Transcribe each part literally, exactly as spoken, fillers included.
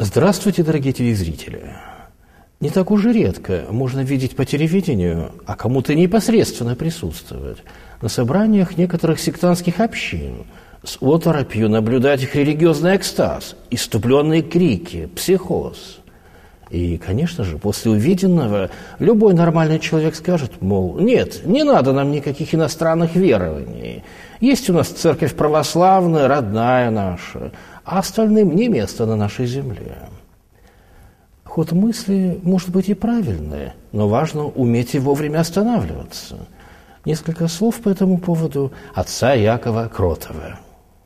Здравствуйте, дорогие телезрители! Не так уж и редко можно видеть по телевидению, а кому-то непосредственно присутствовать на собраниях некоторых сектантских общин, с оторопью наблюдать их религиозный экстаз, иступленные крики, психоз. И, конечно же, после увиденного любой нормальный человек скажет, мол, нет, не надо нам никаких иностранных верований. Есть у нас церковь православная, родная наша, а остальным не место на нашей земле. Ход мысли может быть и правильный, но важно уметь и вовремя останавливаться. Несколько слов по этому поводу отца Якова Кротова.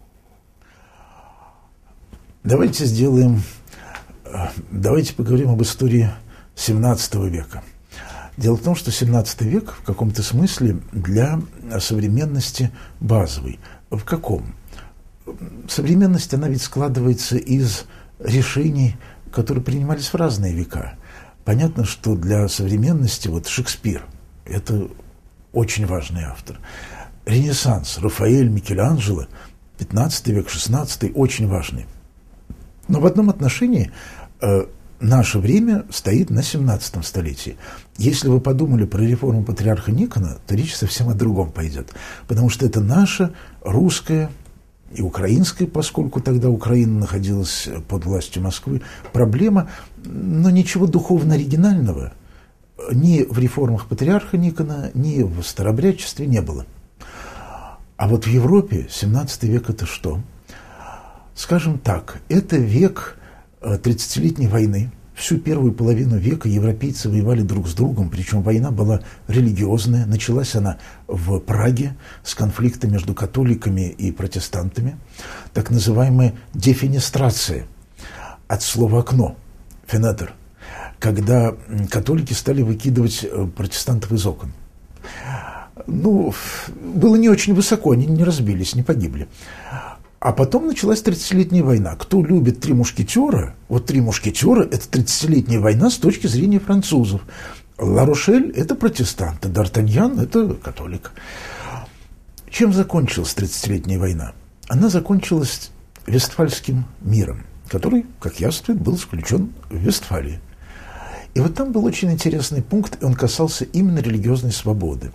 Давайте сделаем, давайте поговорим об истории семнадцатого века. Дело в том, что семнадцатый век в каком-то смысле для современности базовый. В каком? Современность, она ведь складывается из решений, которые принимались в разные века. Понятно, что для современности вот Шекспир – это очень важный автор. Ренессанс, Рафаэль, Микеланджело, пятнадцатый век, шестнадцатый – очень важный. Но в одном отношении э, наше время стоит на семнадцатом столетии. Если вы подумали про реформу патриарха Никона, то речь совсем о другом пойдет. Потому что это наша русская и украинская, поскольку тогда Украина находилась под властью Москвы, проблема, но ничего духовно оригинального ни в реформах патриарха Никона, ни в старообрядчестве не было. А вот в Европе семнадцатый век – это что? Скажем так, это век тридцатилетней войны. Всю первую половину века европейцы воевали друг с другом, причем война была религиозная. Началась она в Праге с конфликта между католиками и протестантами. Так называемая дефенестрация, от слова «окно», «фенетр», когда католики стали выкидывать протестантов из окон. Ну, было не очень высоко, они не разбились, не погибли. А потом началась тридцатилетняя война. Кто любит «Три мушкетера», вот «Три мушкетера» – это тридцатилетняя война с точки зрения французов. Ла-Рошель – это протестанты, Д'Артаньян – это католик. Чем закончилась тридцатилетняя война? Она закончилась Вестфальским миром, который, как яствует, был заключен в Вестфалии. И вот там был очень интересный пункт, и он касался именно религиозной свободы.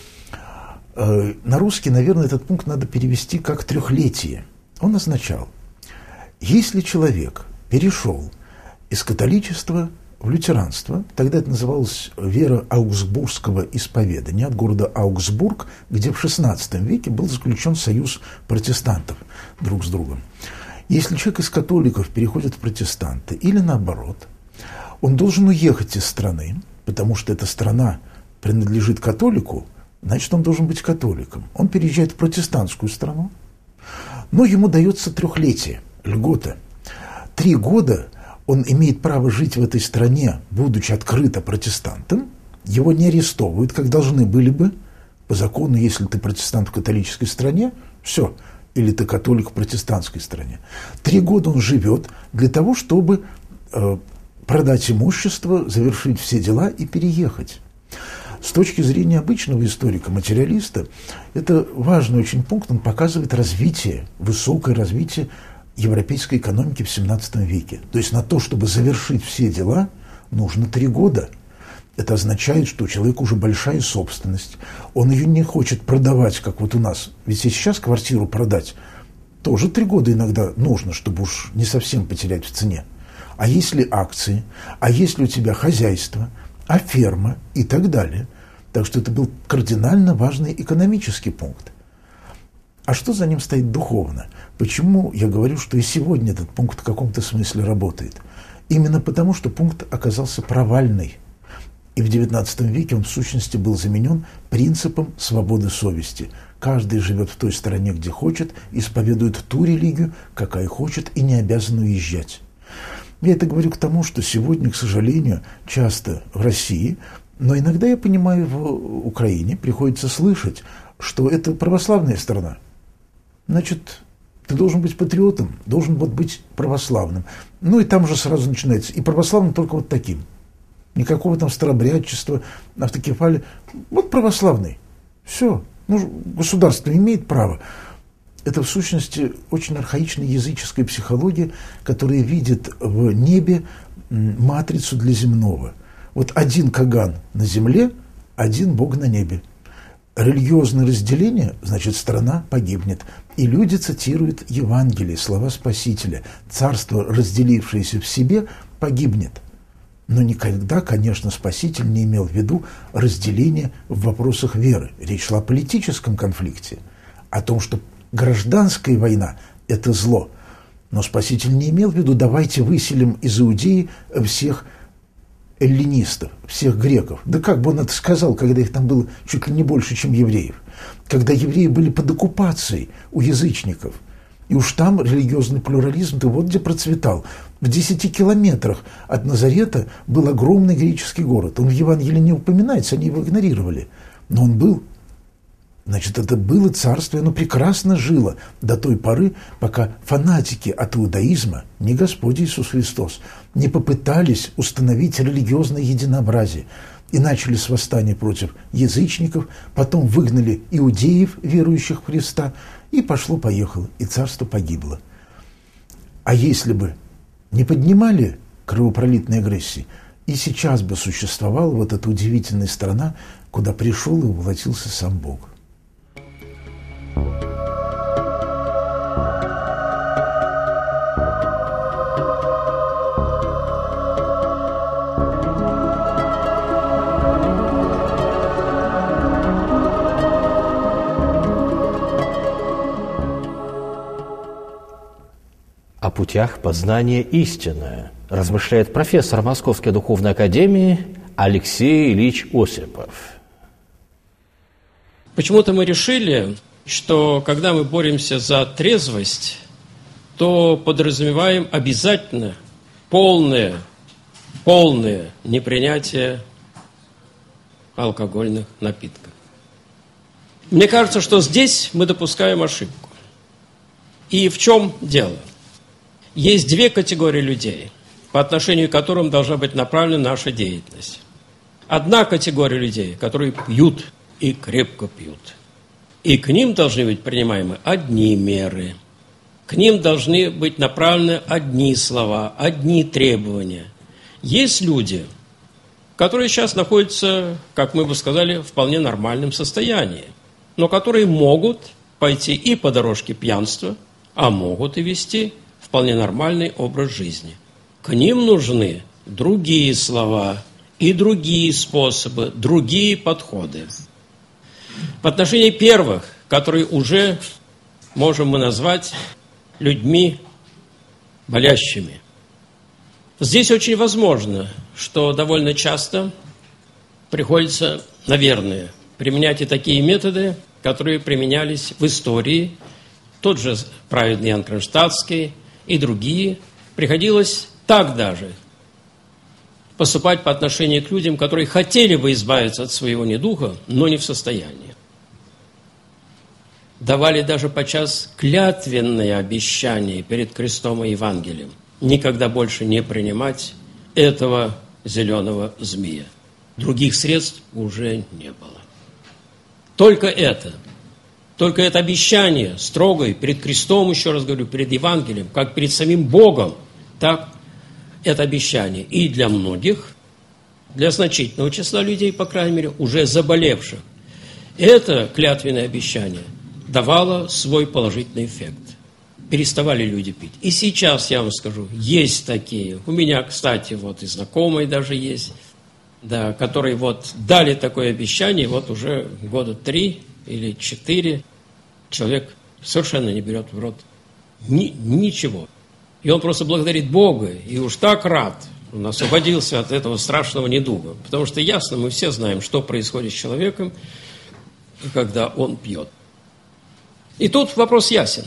На русский, наверное, этот пункт надо перевести как «трехлетие». Он означал, если человек перешел из католичества в лютеранство, тогда это называлось вера аугсбургского исповедания, от города Аугсбург, где в шестнадцатом веке был заключен союз протестантов друг с другом. Если человек из католиков переходит в протестанты или наоборот, он должен уехать из страны, потому что эта страна принадлежит католику, значит, он должен быть католиком. Он переезжает в протестантскую страну, но ему дается трехлетие, льгота. Три года он имеет право жить в этой стране, будучи открыто протестантом. Его не арестовывают, как должны были бы. По закону, если ты протестант в католической стране, все, или ты католик в протестантской стране. Три года он живет для того, чтобы э, продать имущество, завершить все дела и переехать. С точки зрения обычного историка, материалиста, это важный очень пункт, он показывает развитие, высокое развитие европейской экономики в семнадцатом веке. То есть на то, чтобы завершить все дела, нужно три года. Это означает, что у человека уже большая собственность, он ее не хочет продавать, как вот у нас. Ведь сейчас квартиру продать тоже три года иногда нужно, чтобы уж не совсем потерять в цене. А если акции, а если у тебя хозяйство, а ферма и так далее. Так что это был кардинально важный экономический пункт. А что за ним стоит духовно? Почему я говорю, что и сегодня этот пункт в каком-то смысле работает? Именно потому, что пункт оказался провальный. И в девятнадцатом веке он в сущности был заменен принципом свободы совести. Каждый живет в той стране, где хочет, исповедует ту религию, какая хочет, и не обязан уезжать. Я это говорю к тому, что сегодня, к сожалению, часто в России, но иногда, я понимаю, в Украине приходится слышать, что это православная страна. Значит, ты должен быть патриотом, должен вот быть православным. Ну и там же сразу начинается. И православным только вот таким. Никакого там старообрядчества, автокефалии. Вот православный. Все. Ну, государство имеет право. это в сущности очень архаичная языческая психология, которая видит в небе матрицу для земного. Вот один Каган на земле, один Бог на небе. Религиозное разделение, значит, страна погибнет. И люди цитируют Евангелие, слова Спасителя. Царство, разделившееся в себе, погибнет. Но никогда, конечно, Спаситель не имел в виду разделение в вопросах веры. Речь шла о политическом конфликте, о том, что гражданская война – это зло. Но Спаситель не имел в виду, давайте выселим из Иудеи всех эллинистов, всех греков. Да как бы он это сказал, когда их там было чуть ли не больше, чем евреев? Когда евреи были под оккупацией у язычников. И уж там религиозный плюрализм-то вот где процветал. В десяти километрах от Назарета был огромный греческий город. Он в Евангелии не упоминается, они его игнорировали. Но он был. Значит, это было царство, и оно прекрасно жило до той поры, пока фанатики от иудаизма, не Господь Иисус Христос, не попытались установить религиозное единообразие и начали с восстания против язычников, потом выгнали иудеев, верующих в Христа, и пошло-поехало, и царство погибло. А если бы не поднимали кровопролитной агрессии, и сейчас бы существовала вот эта удивительная страна, куда пришел и воплотился сам Бог. О путях познания истины размышляет профессор Московской духовной академии Алексей Ильич Осипов. Почему-то мы решили, что когда мы боремся за трезвость, то подразумеваем обязательно полное, полное непринятие алкогольных напитков. Мне кажется, что здесь мы допускаем ошибку. И в чем дело? Есть две категории людей, по отношению к которым должна быть направлена наша деятельность. Одна категория людей, которые пьют и крепко пьют. И к ним должны быть принимаемы одни меры. К ним должны быть направлены одни слова, одни требования. Есть люди, которые сейчас находятся, как мы бы сказали, в вполне нормальном состоянии, но которые могут пойти и по дорожке пьянства, а могут и вести вполне нормальный образ жизни. К ним нужны другие слова и другие способы, другие подходы. В отношении первых, которые уже можем мы назвать людьми болящими, здесь очень возможно, что довольно часто приходится, наверное, применять и такие методы, которые применялись в истории. Тот же праведный Иоанн Кронштадтский и другие. Приходилось так даже поступать по отношению к людям, которые хотели бы избавиться от своего недуга, но не в состоянии. Давали даже подчас клятвенное обещание перед крестом и Евангелием никогда больше не принимать этого зеленого змея. Других средств уже не было. Только это, только это обещание строгое перед крестом, еще раз говорю, перед Евангелием, как перед самим Богом, так это обещание и для многих, для значительного числа людей, по крайней мере, уже заболевших. Это клятвенное обещание давало свой положительный эффект. Переставали люди пить. И сейчас, я вам скажу, есть такие. У меня, кстати, вот и знакомые даже есть, да, которые вот дали такое обещание, вот уже года три или четыре человек совершенно не берет в рот ни, ничего. И он просто благодарит Бога, и уж так рад, он освободился от этого страшного недуга. Потому что ясно, мы все знаем, что происходит с человеком, когда он пьет. И тут вопрос ясен.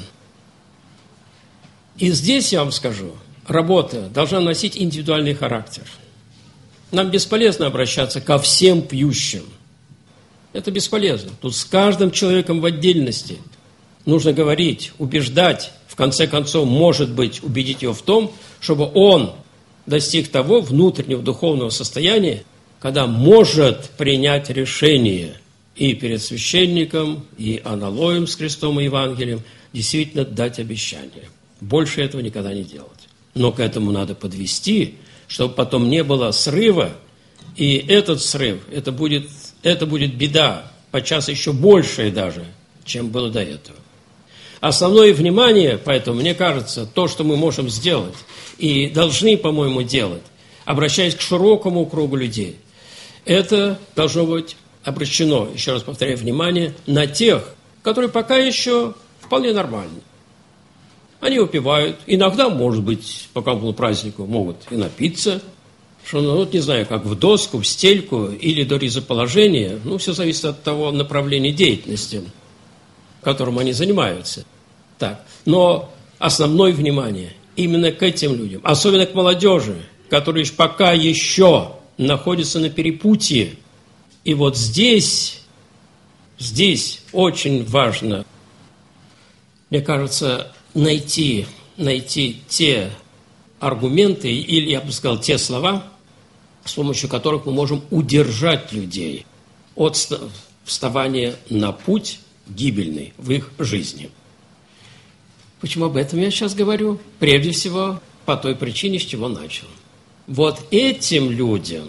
И здесь, я вам скажу, работа должна носить индивидуальный характер. Нам бесполезно обращаться ко всем пьющим. Это бесполезно. Тут с каждым человеком в отдельности нужно говорить, убеждать, в конце концов, может быть, убедить его в том, чтобы он достиг того внутреннего духовного состояния, когда может принять решение и перед священником, и аналоем с крестом и Евангелием действительно дать обещание. Больше этого никогда не делать. Но к этому надо подвести, чтобы потом не было срыва, и этот срыв, это будет, это будет беда, подчас еще большая даже, чем было до этого. Основное внимание, поэтому, мне кажется, то, что мы можем сделать, и должны, по-моему, делать, обращаясь к широкому кругу людей, это должно быть обращено, еще раз повторяю, внимание на тех, которые пока еще вполне нормальны. Они выпивают, иногда, может быть, по какому празднику могут и напиться, что, ну, вот не знаю, как в доску, в стельку или до ризоположения, ну, все зависит от того направления деятельности, которым они занимаются. Так. Но основное внимание именно к этим людям, особенно к молодежи, которые пока еще находятся на перепутье. И вот здесь, здесь очень важно, мне кажется, найти, найти те аргументы, или, я бы сказал, те слова, с помощью которых мы можем удержать людей от вставания на путь гибельный в их жизни. Почему об этом я сейчас говорю? Прежде всего, по той причине, с чего начал. Вот этим людям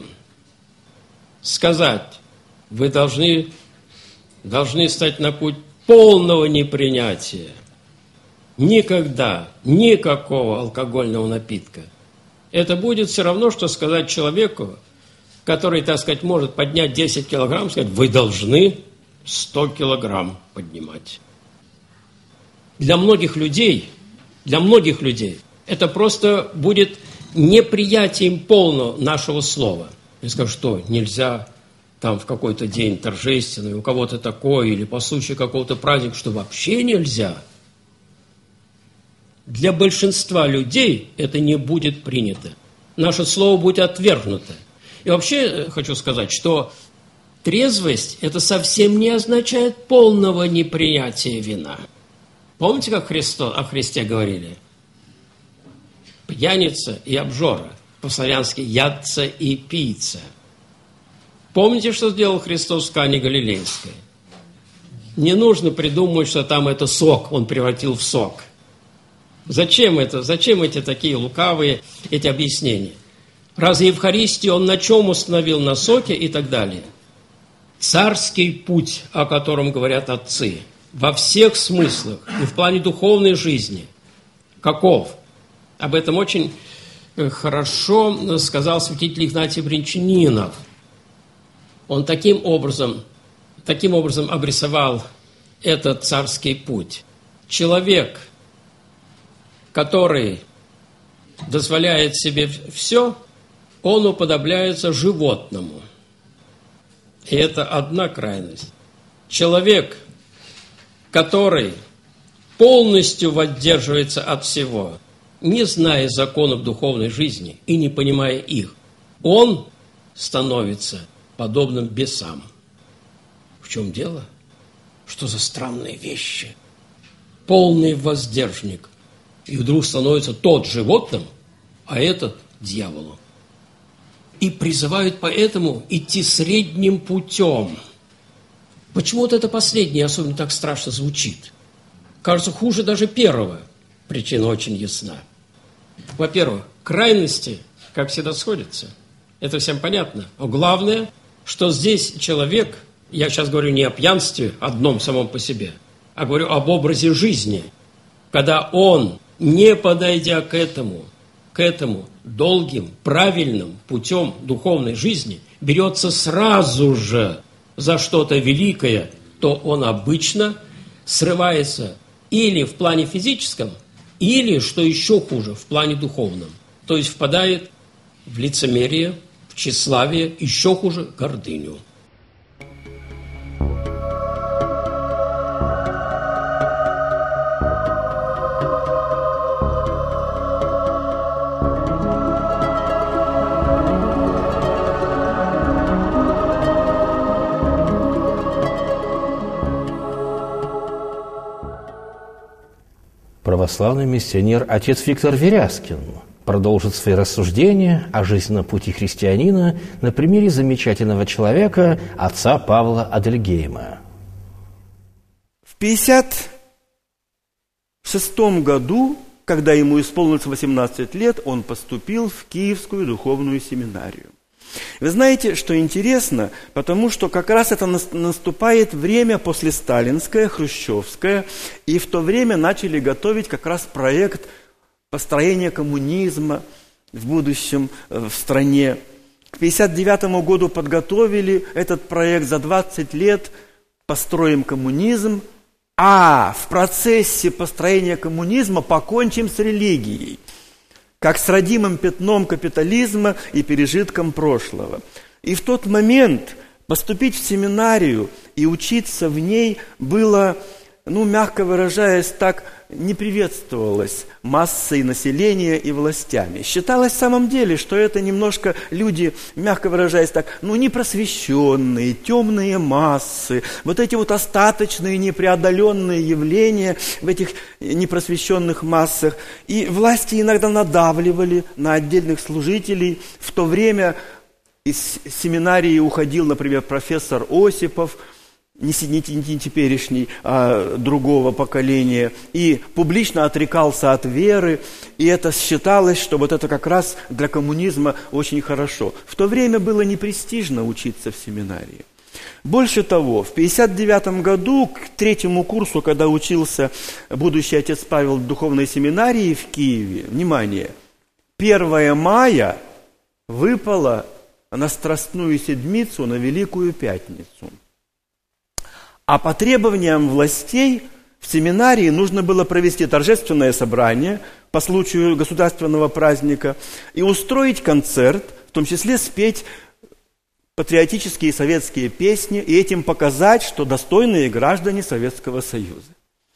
сказать, вы должны, должны стать на путь полного непринятия. Никогда никакого алкогольного напитка. Это будет все равно, что сказать человеку, который, так сказать, может поднять десять килограмм, сказать, вы должны сто килограмм поднимать. Для многих людей, для многих людей это просто будет неприятием полного нашего слова. Я скажу, что нельзя там в какой-то день торжественный, у кого-то такой, или по случаю какого-то праздника, что вообще нельзя. Для большинства людей это не будет принято. Наше слово будет отвергнуто. И вообще хочу сказать, что трезвость – это совсем не означает полного неприятия вина. Помните, как Христо, о Христе говорили? Пьяница и обжора. По-славянски ядца и пийца. Помните, что сделал Христос в Кане Галилейской? Не нужно придумывать, что там это сок, он превратил в сок. Зачем это? Зачем эти такие лукавые, эти объяснения? Разве Евхаристию он на чем установил? На соке и так далее? Царский путь, о котором говорят отцы, во всех смыслах и в плане духовной жизни. Каков? Об этом очень хорошо сказал святитель Игнатий Брянчанинов. Он таким образом, таким образом обрисовал этот царский путь. Человек, который дозволяет себе все, он уподобляется животному. И это одна крайность. Человек, который полностью воздерживается от всего, не зная законов духовной жизни и не понимая их, он становится подобным бесам. В чем дело? Что за странные вещи? Полный воздержник. И вдруг становится тот животным, а этот дьяволом. И призывают поэтому идти средним путем. Почему вот это последнее особенно так страшно звучит? Кажется, хуже даже первого. Причина очень ясна. Во-первых, крайности, как всегда, сходятся. Это всем понятно. Но главное, что здесь человек, я сейчас говорю не о пьянстве одном самом по себе, а говорю об образе жизни, когда он, не подойдя к этому, к этому долгим, правильным путем духовной жизни, берется сразу же за что-то великое, то он обычно срывается или в плане физическом, или, что еще хуже, в плане духовном. То есть впадает в лицемерие, в тщеславие, еще хуже, гордыню. Православный миссионер отец Виктор Веряскин продолжит свои рассуждения о жизненном пути христианина на примере замечательного человека, отца Павла Адельгейма. В пятьдесят шестом году, когда ему исполнилось восемнадцать лет, он поступил в Киевскую духовную семинарию. Вы знаете, что интересно, потому что как раз это наступает время после сталинское, хрущевское, и в то время начали готовить как раз проект построения коммунизма в будущем в стране. К пятьдесят девятому году подготовили этот проект, за двадцать лет построим коммунизм, а в процессе построения коммунизма покончим с религией, как с родимым пятном капитализма и пережитком прошлого. И в тот момент поступить в семинарию и учиться в ней было, ну, мягко выражаясь, так не приветствовалось массой населения и властями. Считалось в самом деле, что это немножко люди, мягко выражаясь так, ну, непросвещенные, темные массы, вот эти вот остаточные, непреодоленные явления в этих непросвещенных массах. И власти иногда надавливали на отдельных служителей. В то время из семинарии уходил, например, профессор Осипов, не, не, не теперешний, а другого поколения, и публично отрекался от веры, и это считалось, что вот это как раз для коммунизма очень хорошо. В то время было непрестижно учиться в семинарии. Больше того, в пятьдесят девятом году, к третьему курсу, когда учился будущий отец Павел в духовной семинарии в Киеве, внимание, первое мая выпало на Страстную Седмицу, на Великую Пятницу. А по требованиям властей в семинарии нужно было провести торжественное собрание по случаю государственного праздника и устроить концерт, в том числе спеть патриотические советские песни и этим показать, что достойные граждане Советского Союза.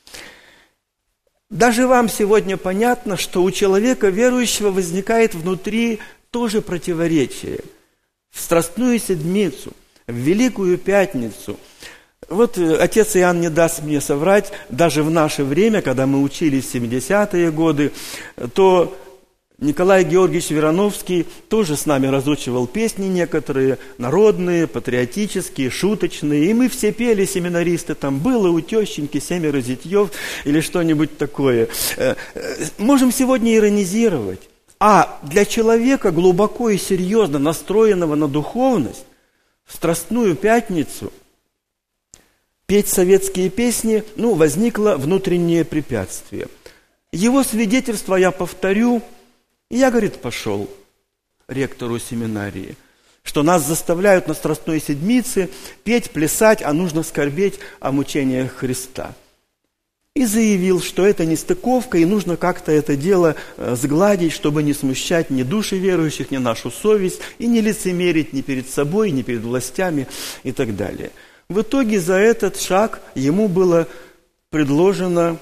Даже вам сегодня понятно, что у человека верующего возникает внутри тоже противоречие. В Страстную Седмицу, в Великую Пятницу. Вот отец Иоанн не даст мне соврать, даже в наше время, когда мы учились в семидесятые годы, то Николай Георгиевич Верановский тоже с нами разучивал песни некоторые, народные, патриотические, шуточные, и мы все пели, семинаристы, там было у тещеньки семеро зятьев или что-нибудь такое. Можем сегодня иронизировать, а для человека, глубоко и серьезно настроенного на духовность, в Страстную Пятницу петь советские песни, ну, возникло внутреннее препятствие. Его свидетельство я повторю, и я, говорит, пошел ректору семинарии, что нас заставляют на Страстной Седмице петь, плясать, а нужно скорбеть о мучениях Христа. И заявил, что это нестыковка, и нужно как-то это дело сгладить, чтобы не смущать ни души верующих, ни нашу совесть, и не лицемерить ни перед собой, ни перед властями и так далее. В итоге за этот шаг ему было предложено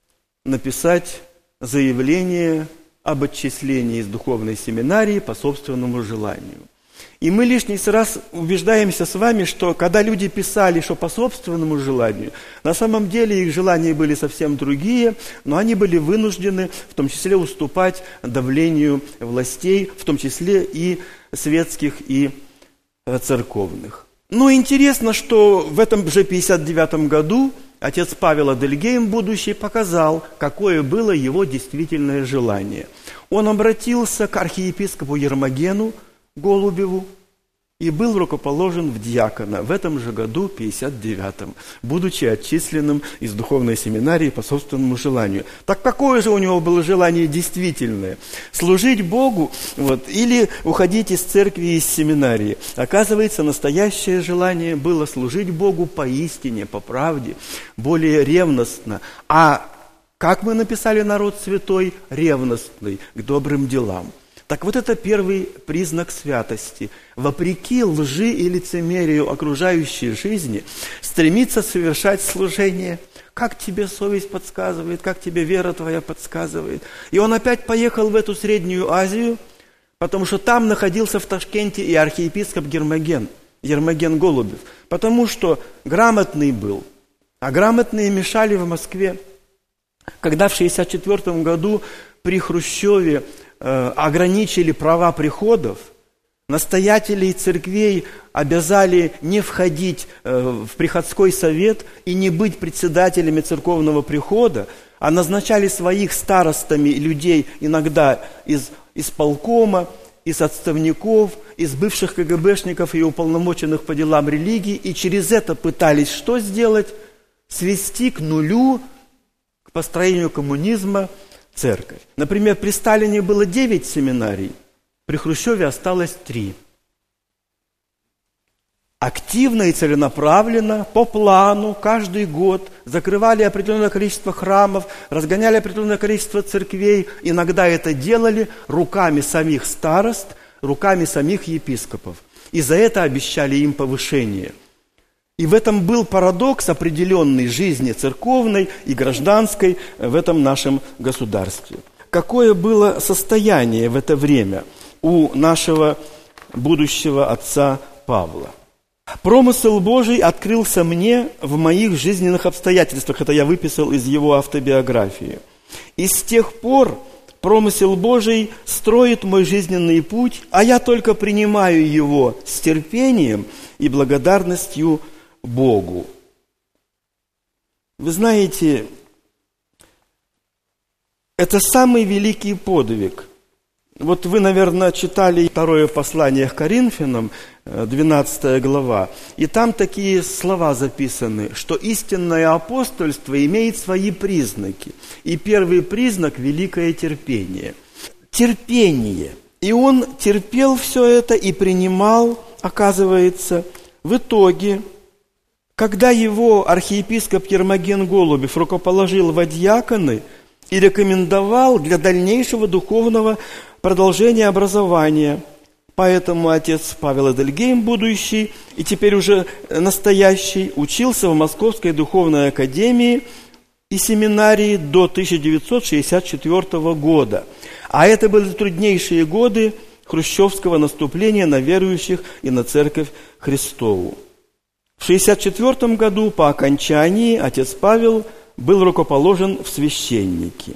написать заявление об отчислении из духовной семинарии по собственному желанию. И мы лишний раз убеждаемся с вами, что когда люди писали, что по собственному желанию, на самом деле их желания были совсем другие, но они были вынуждены в том числе уступать давлению властей, в том числе и светских, и церковных. Но интересно, что в этом же пятьдесят девятом году отец Павел Адельгейм, будущий, показал, какое было его действительное желание. Он обратился к архиепископу Ермогену Голубеву и был рукоположен в диакона в этом же году, пятьдесят девятом, будучи отчисленным из духовной семинарии по собственному желанию. Так какое же у него было желание действительное? Служить Богу, вот, или уходить из церкви и из семинарии? Оказывается, настоящее желание было служить Богу поистине, по правде, более ревностно. А как мы написали народ святой? Ревностный к добрым делам. Так вот это первый признак святости. Вопреки лжи и лицемерию окружающей жизни стремиться совершать служение, как тебе совесть подсказывает, как тебе вера твоя подсказывает. И он опять поехал в эту Среднюю Азию, потому что там находился в Ташкенте и архиепископ Ермоген, Ермоген Голубев, потому что грамотный был, а грамотные мешали в Москве. Когда в шестьдесят четвёртом году при Хрущеве э, ограничили права приходов, настоятелей церквей обязали не входить э, в приходской совет и не быть председателями церковного прихода, а назначали своих старостами людей иногда из исполкома, из отставников, из бывших ка гэ бэшников и уполномоченных по делам религии, и через это пытались что сделать? Свести к нулю, к построению коммунизма, церковь. Например, при Сталине было девять семинарий, при Хрущеве осталось три. Активно и целенаправленно, по плану, каждый год закрывали определенное количество храмов, разгоняли определенное количество церквей. Иногда это делали руками самих старост, руками самих епископов. И за это обещали им повышение. И в этом был парадокс определенной жизни церковной и гражданской в этом нашем государстве. Какое было состояние в это время у нашего будущего отца Павла? «Промысел Божий открылся мне в моих жизненных обстоятельствах». Это я выписал из его автобиографии. «И с тех пор промысел Божий строит мой жизненный путь, а я только принимаю его с терпением и благодарностью Богу». Вы знаете, это самый великий подвиг. Вот вы, наверное, читали второе послание к Коринфянам, двенадцатая глава, и там такие слова записаны, что истинное апостольство имеет свои признаки. И первый признак – великое терпение. Терпение. И он терпел все это и принимал, оказывается, в итоге, когда его архиепископ Ермоген Голубев рукоположил во диаконы и рекомендовал для дальнейшего духовного продолжения образования. Поэтому отец Павел Эдельгейм, будущий и теперь уже настоящий, учился в Московской духовной академии и семинарии до тысяча девятьсот шестьдесят четвёртого года. А это были труднейшие годы хрущевского наступления на верующих и на Церковь Христову. В шестьдесят четвёртом году по окончании отец Павел был рукоположен в священники.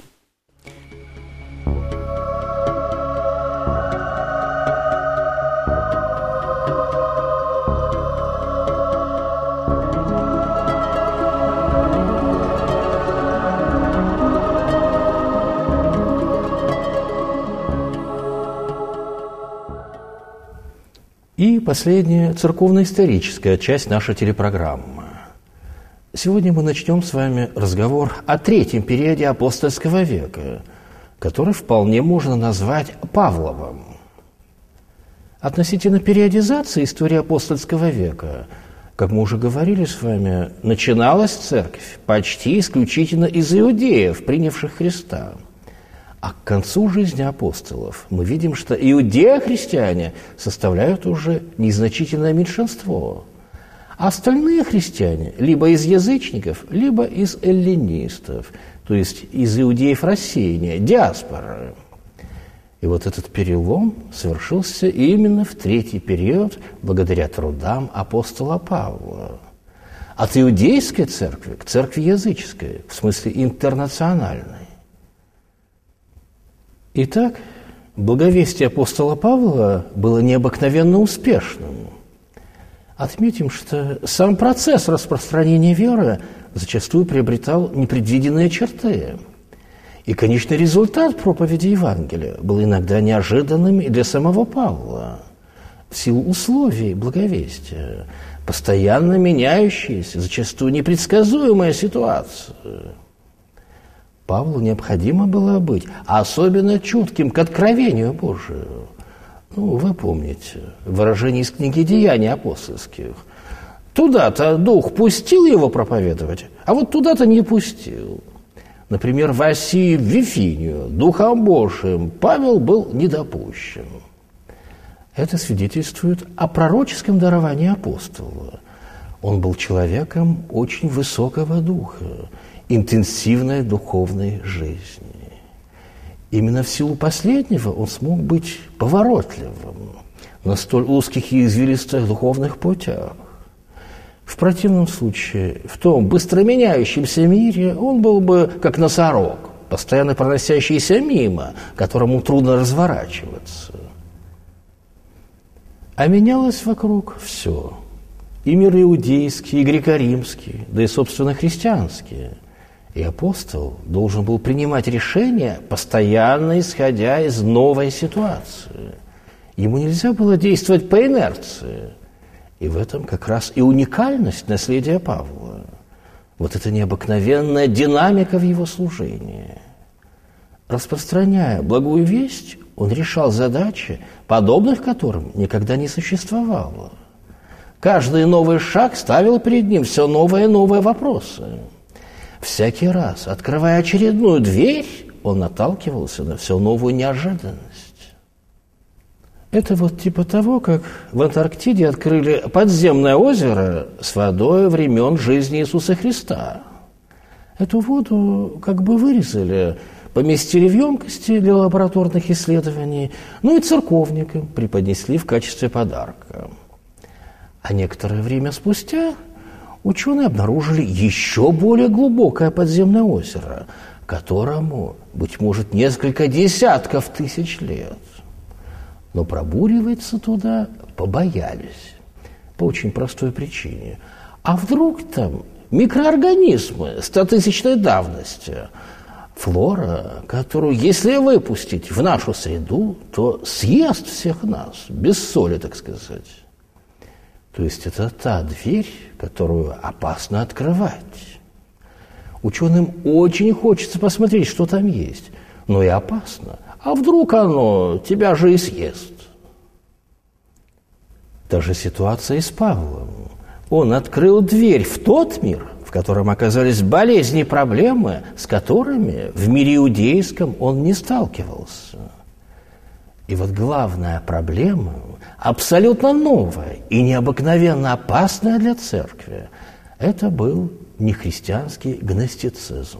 И последняя церковно-историческая часть нашей телепрограммы. Сегодня мы начнем с вами разговор о третьем периоде апостольского века, который вполне можно назвать Павловым. Относительно периодизации истории апостольского века, как мы уже говорили с вами, начиналась церковь почти исключительно из иудеев, принявших Христа. А к концу жизни апостолов мы видим, что иудеи-христиане составляют уже незначительное меньшинство. А остальные христиане либо из язычников, либо из эллинистов, то есть из иудеев-рассеяния, диаспоры. И вот этот перелом совершился именно в третий период благодаря трудам апостола Павла. От иудейской церкви к церкви языческой, в смысле интернациональной. Итак, благовестие апостола Павла было необыкновенно успешным. Отметим, что сам процесс распространения веры зачастую приобретал непредвиденные черты. И конечный результат проповеди Евангелия был иногда неожиданным и для самого Павла, в силу условий благовестия, постоянно меняющаяся, зачастую непредсказуемая ситуация. Павлу необходимо было быть особенно чутким к откровению Божию. Ну, вы помните выражение из книги «Деяний апостольских». Туда-то Дух пустил его проповедовать, а вот туда-то не пустил. Например, в Асии, в Вифинию, Духом Божиим Павел был недопущен. Это свидетельствует о пророческом даровании апостола. Он был человеком очень высокого духа, интенсивной духовной жизни. Именно в силу последнего он смог быть поворотливым на столь узких и извилистых духовных путях. В противном случае, в том быстро меняющемся мире он был бы как носорог, постоянно проносящийся мимо, которому трудно разворачиваться. А менялось вокруг все. И мир иудейский, и греко-римский, да и, собственно, христианский. И апостол должен был принимать решения, постоянно исходя из новой ситуации. Ему нельзя было действовать по инерции. И в этом как раз и уникальность наследия Павла. Вот эта необыкновенная динамика в его служении. Распространяя благую весть, он решал задачи, подобных которым никогда не существовало. Каждый новый шаг ставил перед ним все новые и новые вопросы. Всякий раз, открывая очередную дверь, он наталкивался на все новую неожиданность. Это вот типа того, как в Антарктиде открыли подземное озеро с водой времен жизни Иисуса Христа. Эту воду как бы вырезали, поместили в емкости для лабораторных исследований, ну и церковникам преподнесли в качестве подарка. А некоторое время спустя ученые обнаружили еще более глубокое подземное озеро, которому, быть может, несколько десятков тысяч лет. Но пробуриваться туда побоялись. По очень простой причине. А вдруг там микроорганизмы стотысячной давности, флора, которую, если выпустить в нашу среду, то съест всех нас, без соли, так сказать. То есть это та дверь, которую опасно открывать. Ученым очень хочется посмотреть, что там есть, но и опасно. А вдруг оно тебя же и съест? Та же ситуация и с Павлом. Он открыл дверь в тот мир, в котором оказались болезни и проблемы, с которыми в мире иудейском он не сталкивался. И вот главная проблема, абсолютно новая и необыкновенно опасная для церкви, это был нехристианский гностицизм.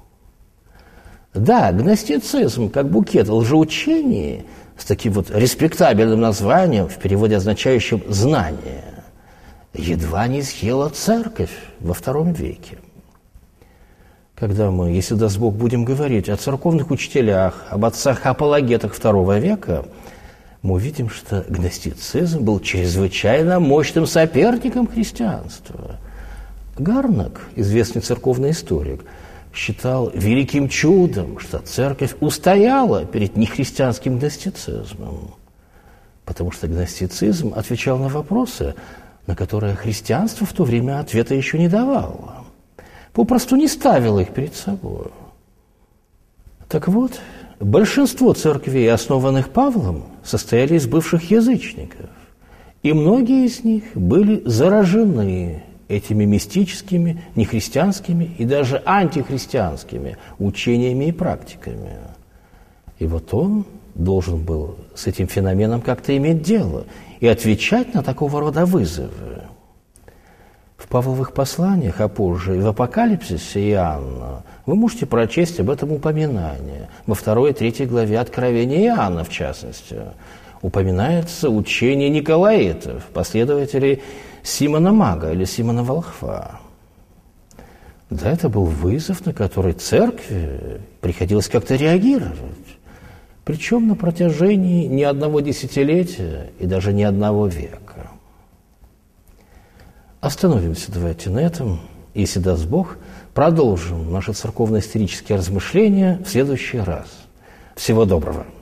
Да, гностицизм, как букет лжеучений, с таким вот респектабельным названием, в переводе означающим «знание», едва не съела церковь во втором веке. Когда мы, если даст Бог, будем говорить о церковных учителях, об отцах-апологетах второго века, мы увидим, что гностицизм был чрезвычайно мощным соперником христианства. Гарнак, известный церковный историк, считал великим чудом, что церковь устояла перед нехристианским гностицизмом, потому что гностицизм отвечал на вопросы, на которые христианство в то время ответа еще не давало, попросту не ставило их перед собой. Так вот, большинство церквей, основанных Павлом, состояли из бывших язычников, и многие из них были заражены этими мистическими, нехристианскими и даже антихристианскими учениями и практиками. И вот он должен был с этим феноменом как-то иметь дело и отвечать на такого рода вызовы. В Павловых посланиях, а позже и в Апокалипсисе Иоанна вы можете прочесть об этом упоминание. Во второй и третьей главе Откровения Иоанна, в частности, упоминается учение николаитов, последователей Симона Мага или Симона Волхва. Да, это был вызов, на который церкви приходилось как-то реагировать. Причем на протяжении не одного десятилетия и даже не одного века. Остановимся давайте на этом. Если даст Бог, продолжим наши церковно-исторические размышления в следующий раз. Всего доброго.